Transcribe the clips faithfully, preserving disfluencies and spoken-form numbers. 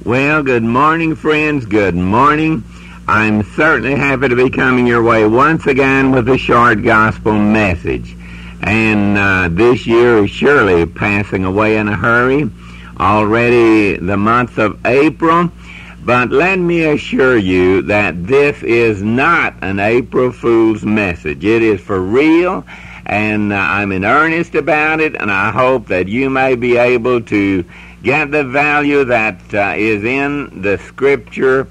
Well, good morning, friends. Good morning. I'm certainly happy to be coming your way once again with a short gospel message. And uh, this year is surely passing away in a hurry. Already the month of April. But let me assure you that this is not an April Fool's message. It is for real, and uh, I'm in earnest about it, and I hope that you may be able to get the value that uh, is in the Scripture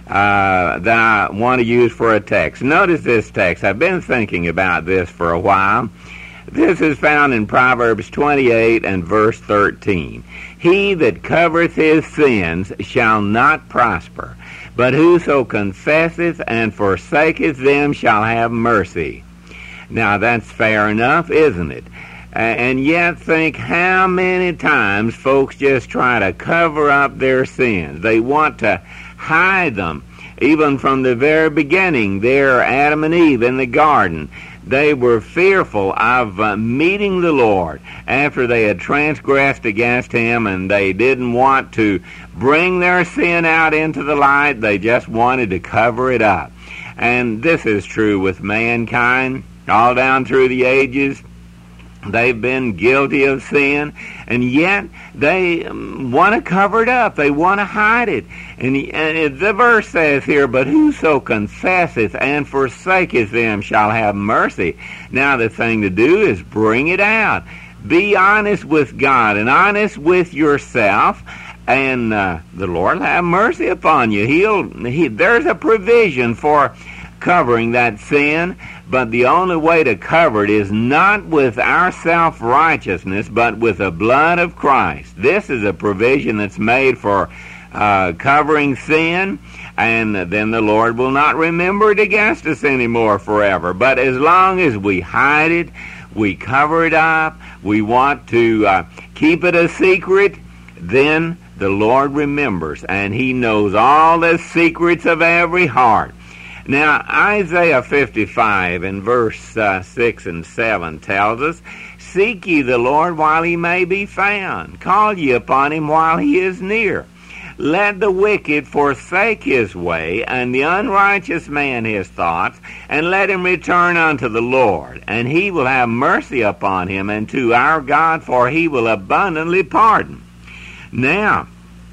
uh, that I want to use for a text. Notice this text. I've been thinking about this for a while. This is found in Proverbs twenty-eight and verse thirteen. He that covereth his sins shall not prosper, but whoso confesseth and forsaketh them shall have mercy. Now that's fair enough, isn't it? And yet think how many times folks just try to cover up their sins. They want to hide them. Even from the very beginning, there, Adam and Eve in the garden, they were fearful of uh, meeting the Lord after they had transgressed against Him, and they didn't want to bring their sin out into the light. They just wanted to cover it up. And this is true with mankind all down through the ages. They've been guilty of sin, and yet they um, want to cover it up. They want to hide it. And, he, and the verse says here, but whoso confesseth and forsaketh them shall have mercy. Now the thing to do is bring it out. Be honest with God and honest with yourself, and uh, the Lord will have mercy upon you. He'll he, There's a provision for covering that sin, but the only way to cover it is not with our self-righteousness, but with the blood of Christ. This is a provision that's made for uh, covering sin, and then the Lord will not remember it against us anymore forever. But as long as we hide it, we cover it up, we want to uh, keep it a secret, then the Lord remembers, and He knows all the secrets of every heart. Now, Isaiah fifty-five in verse uh, six and seven tells us, seek ye the Lord while He may be found. Call ye upon Him while He is near. Let the wicked forsake his way, and the unrighteous man his thoughts, and let him return unto the Lord. And He will have mercy upon him, and to our God, for He will abundantly pardon. Now,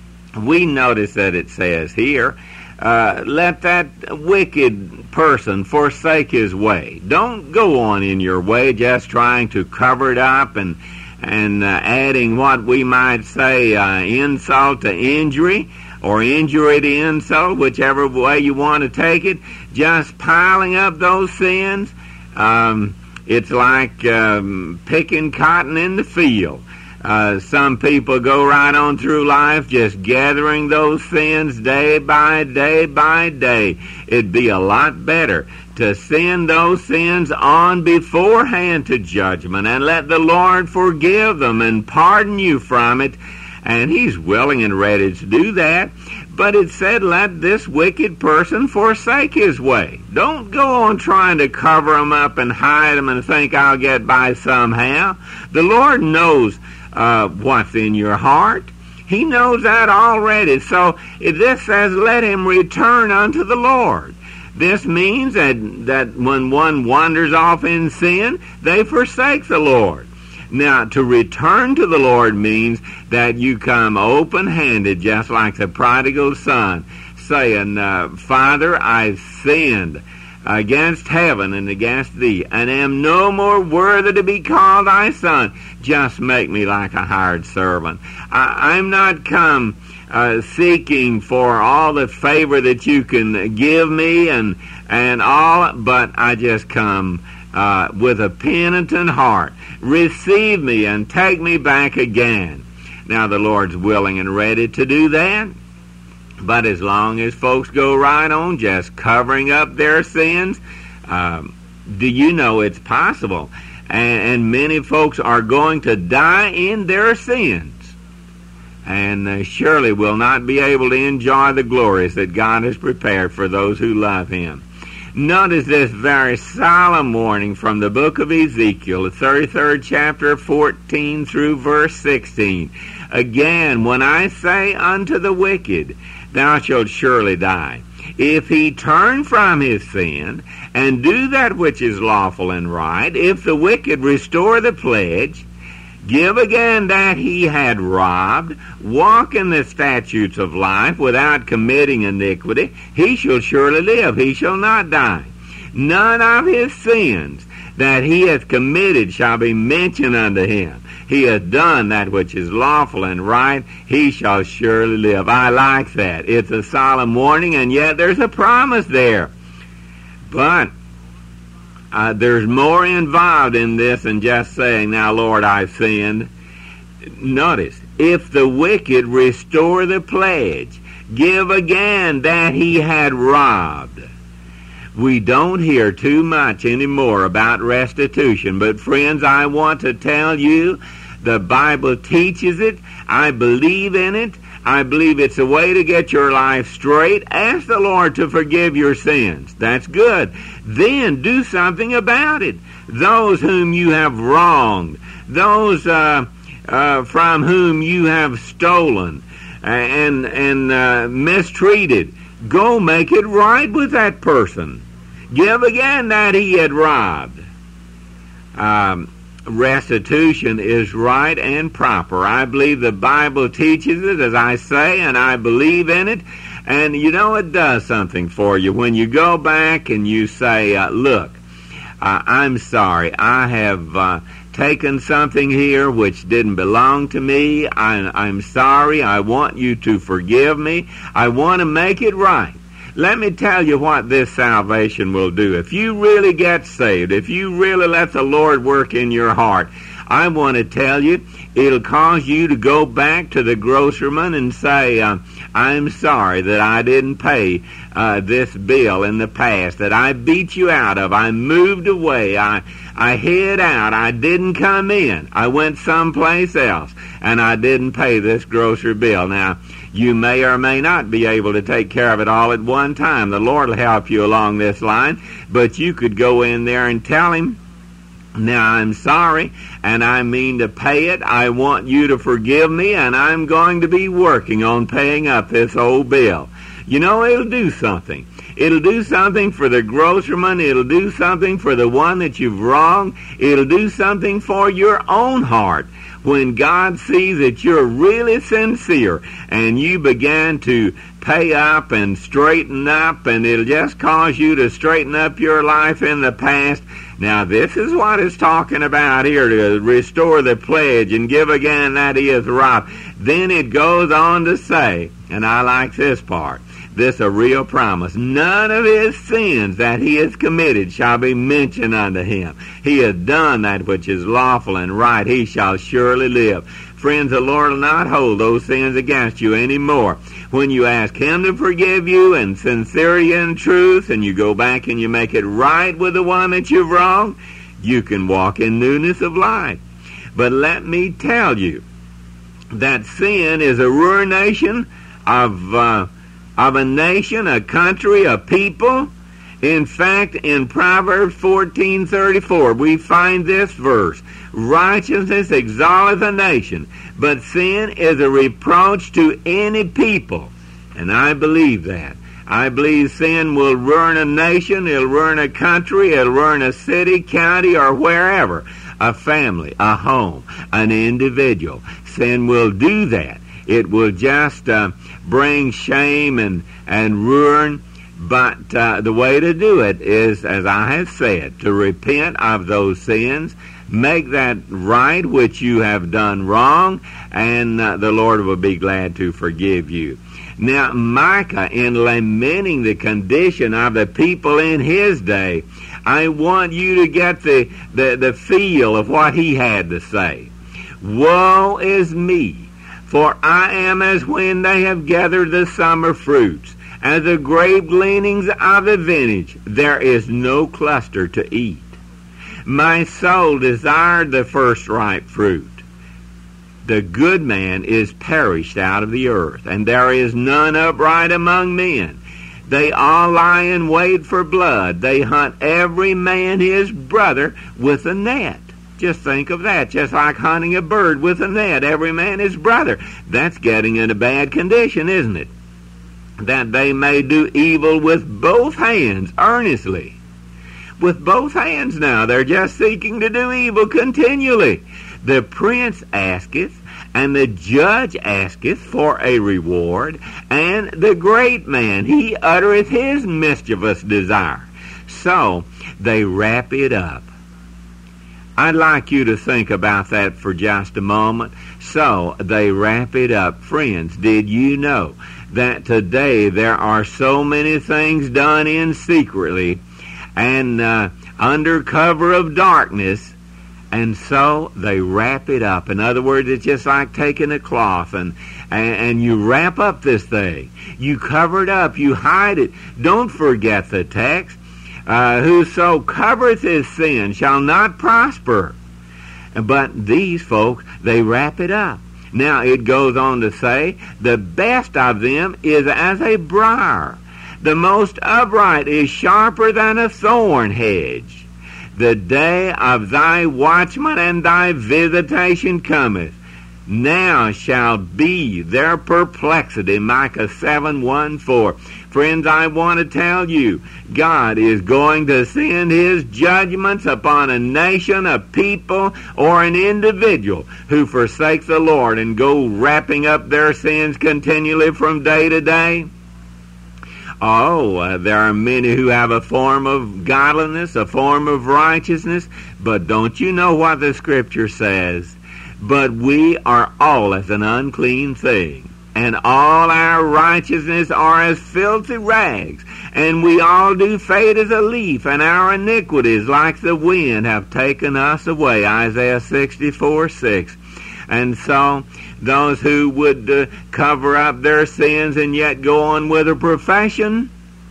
we notice that it says here, Uh, let that wicked person forsake his way. Don't go on in your way just trying to cover it up and and uh, adding what we might say uh, insult to injury or injury to insult, whichever way you want to take it. Just piling up those sins. Um, it's like um, picking cotton in the field. Uh, some people go right on through life just gathering those sins day by day by day. It'd be a lot better to send those sins on beforehand to judgment and let the Lord forgive them and pardon you from it. And He's willing and ready to do that. But it said, let this wicked person forsake his way. Don't go on trying to cover them up and hide them and think I'll get by somehow. The Lord knows Uh, what's in your heart. He knows that already. So if this says, let him return unto the Lord. This means that, that when one wanders off in sin, they forsake the Lord. Now, to return to the Lord means that you come open-handed, just like the prodigal son, saying, uh, Father, I've sinned against heaven and against Thee, and am no more worthy to be called Thy son. Just make me like a hired servant. I, I'm not come uh, seeking for all the favor that you can give me and and all, but I just come uh, with a penitent heart. Receive me and take me back again. Now the Lord's willing and ready to do that. But as long as folks go right on just covering up their sins, um, do you know it's possible? And, and many folks are going to die in their sins, and uh, surely will not be able to enjoy the glories that God has prepared for those who love Him. Notice this very solemn warning from the book of Ezekiel, the thirty-third chapter, fourteen through verse sixteen. Again, when I say unto the wicked, thou shalt surely die, if he turn from his sin and do that which is lawful and right, if the wicked restore the pledge, give again that he had robbed, walk in the statutes of life without committing iniquity, he shall surely live, he shall not die. None of his sins that he hath committed shall be mentioned unto him. He hath done that which is lawful and right, he shall surely live. I like that. It's a solemn warning, and yet there's a promise there. But Uh, there's more involved in this than just saying, now, Lord, I've sinned. Notice, if the wicked restore the pledge, give again that he had robbed. We don't hear too much anymore about restitution, but friends, I want to tell you, the Bible teaches it. I believe in it. I believe it's a way to get your life straight. Ask the Lord to forgive your sins. That's good. Then do something about it. Those whom you have wronged, those uh, uh, from whom you have stolen and, and uh, mistreated, go make it right with that person. Give again that he had robbed. Um, restitution is right and proper. I believe the Bible teaches it, as I say, and I believe in it. And you know, it does something for you when you go back and you say, uh, look, uh, I'm sorry, I have uh, taken something here which didn't belong to me. I, I'm sorry, I want you to forgive me. I want to make it right. Let me tell you what this salvation will do. If you really get saved, if you really let the Lord work in your heart, I want to tell you, it'll cause you to go back to the grocerman and say, uh, I'm sorry that I didn't pay uh, this bill in the past, that I beat you out of. I moved away. I, I hid out. I didn't come in. I went someplace else, and I didn't pay this grocery bill. Now, you may or may not be able to take care of it all at one time. The Lord will help you along this line, but you could go in there and tell him, now, I'm sorry, and I mean to pay it. I want you to forgive me, and I'm going to be working on paying up this old bill. You know, it'll do something. It'll do something for the grocerman. It'll do something for the one that you've wronged. It'll do something for your own heart. When God sees that you're really sincere and you begin to pay up and straighten up, and it'll just cause you to straighten up your life in the past. Now, this is what it's talking about here, to restore the pledge and give again that he is robbed. Then it goes on to say, and I like this part, this a real promise, none of his sins that he has committed shall be mentioned unto him. He has done that which is lawful and right. He shall surely live. Friends, the Lord will not hold those sins against you anymore. When you ask him to forgive you in sincerity and truth, and you go back and you make it right with the one that you've wronged, you can walk in newness of life. But let me tell you that sin is a ruination of uh, of a nation, a country, a people. In fact, in Proverbs fourteen thirty-four, we find this verse, righteousness exalteth a nation, but sin is a reproach to any people. And I believe that. I believe sin will ruin a nation, it'll ruin a country, it'll ruin a city, county, or wherever. A family, a home, an individual. Sin will do that. It will just uh, bring shame and, and ruin. But uh, the way to do it is, as I have said, to repent of those sins, make that right which you have done wrong, and uh, the Lord will be glad to forgive you. Now, Micah, in lamenting the condition of the people in his day, I want you to get the, the, the feel of what he had to say. Woe is me, for I am as when they have gathered the summer fruits, as the grape gleanings of the vintage. There is no cluster to eat. My soul desired the first ripe fruit. The good man is perished out of the earth, and there is none upright among men. They all lie in wait for blood. They hunt every man his brother with a net. Just think of that, just like hunting a bird with a net, every man his brother. That's getting in a bad condition, isn't it? That they may do evil with both hands, earnestly. With both hands now, they're just seeking to do evil continually. The prince asketh, and the judge asketh for a reward, and the great man, he uttereth his mischievous desire. So they wrap it up. I'd like you to think about that for just a moment. So they wrap it up. Friends, did you know that today there are so many things done in secretly and uh, under cover of darkness, and so they wrap it up. In other words, it's just like taking a cloth and, and, and you wrap up this thing. You cover it up. You hide it. Don't forget the text. Uh, whoso covereth his sin shall not prosper. But these folks, they wrap it up. Now it goes on to say, the best of them is as a briar. The most upright is sharper than a thorn hedge. The day of thy watchman and thy visitation cometh. Now shall be their perplexity. Micah seven one four. Friends, I want to tell you, God is going to send his judgments upon a nation, a people, or an individual who forsake the Lord and go wrapping up their sins continually from day to day. Oh, uh, there are many who have a form of godliness, a form of righteousness, but don't you know what the Scripture says? But we are all as an unclean thing, and all our righteousness are as filthy rags, and we all do fade as a leaf, and our iniquities like the wind have taken us away. Isaiah sixty-four six. And so those who would uh, cover up their sins and yet go on with a profession,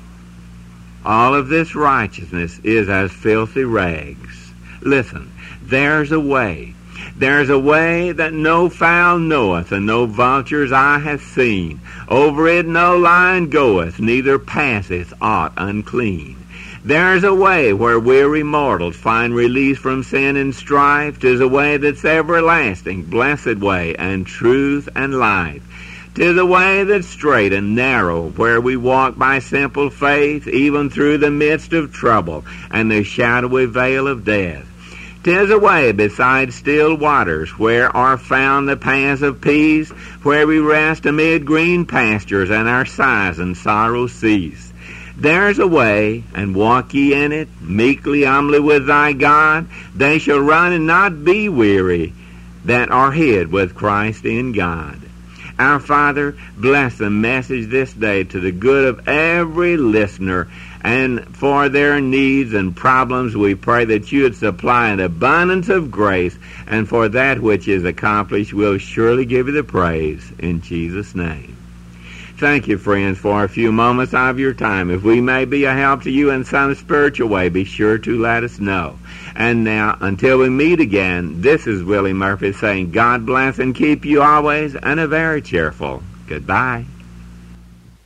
all of this righteousness is as filthy rags. Listen, there's a way. There's a way that no fowl knoweth, and no vulture's eye hath seen. Over it no lion goeth, neither passeth aught unclean. There's a way where weary mortals find release from sin and strife. 'Tis a way that's everlasting, blessed way, and truth and life. 'Tis a way that's straight and narrow, where we walk by simple faith, even through the midst of trouble and the shadowy veil of death. 'Tis a way beside still waters, where are found the paths of peace, where we rest amid green pastures, and our sighs and sorrows cease. There's a way, and walk ye in it, meekly, humbly with thy God. They shall run and not be weary, that are hid with Christ in God. Our Father, bless the message this day to the good of every listener, and for their needs and problems we pray that you would supply an abundance of grace, and for that which is accomplished we'll surely give you the praise in Jesus' name. Thank you, friends, for a few moments of your time. If we may be a help to you in some spiritual way, be sure to let us know. And now, until we meet again, this is Willie Murphy saying God bless and keep you always, and a very cheerful goodbye.